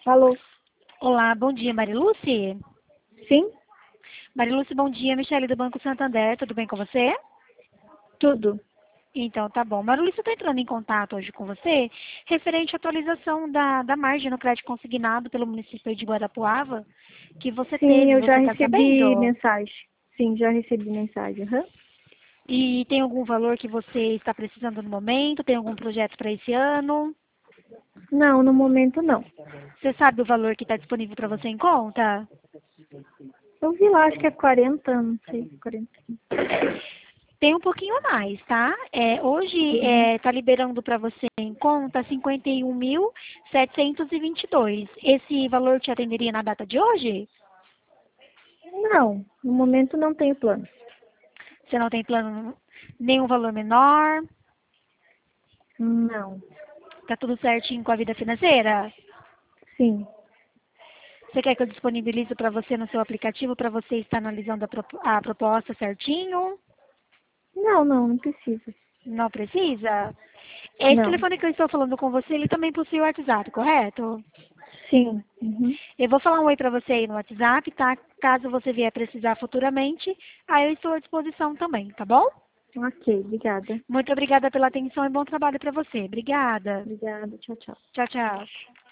Alô? Olá, bom dia, Mariluce. Sim? Mariluce, bom dia, Michele do Banco Santander, tudo bem com você? Tudo. Então, tá bom. Mariluce, eu estou entrando em contato hoje com você, referente à atualização da margem no crédito consignado pelo município de Guarapuava, que você Sim, teve, eu já você está recebi sabendo? mensagem. Sim, já recebi mensagem. Aham. E tem algum valor que você está precisando no momento? Tem algum projeto para esse ano? Não, no momento não. Você sabe o valor que está disponível para você em conta? Eu vi lá, acho que é 40, não sei, 40. Tem um pouquinho a mais, tá? Hoje Uhum. está liberando para você em conta 51.722. Esse valor te atenderia na data de hoje? Não, no momento não tenho plano. Você não tem plano, nenhum valor menor? Não. Tá tudo certinho com a vida financeira? Sim. Você quer que eu disponibilize para você no seu aplicativo para você estar analisando a proposta certinho? Não precisa. Não precisa? Esse Não. telefone que eu estou falando com você, ele também possui o WhatsApp, correto? Sim. Uhum. Eu vou falar um oi para você aí no WhatsApp, tá? Caso você vier precisar futuramente, aí eu estou à disposição também, tá bom? Ok, obrigada. Muito obrigada pela atenção e bom trabalho para você. Obrigada. Obrigada, tchau, tchau. Tchau, tchau.